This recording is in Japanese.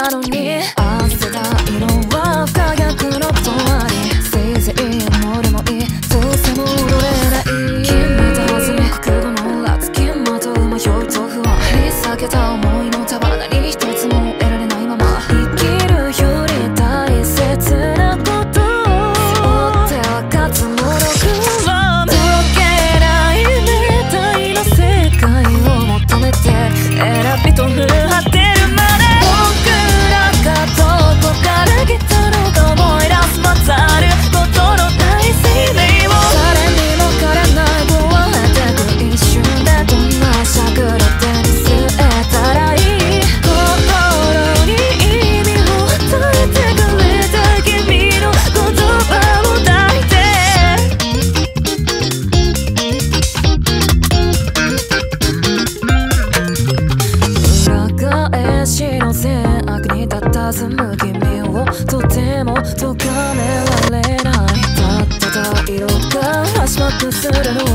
なのに汗だ色は不可逆のことありせいぜい戻りもいいどうせ戻れない決めたはずに覚悟の裏付きまとう迷いと不安振り下げた思いの束何一つも得られないまま生きるより大切なことを追っては勝つものは解けないみたいな世界を求めて選びと振るはってるまで僕らがどこから来たのか思い出すまたあることのない生命を誰にも枯れない壊れてく一瞬でどんなしゃくら手に据えたらいい心に意味を与えてくれた君の言葉を抱いて裏返しの善悪に佇む君をとても咎められないたった色がフラッシュバックするの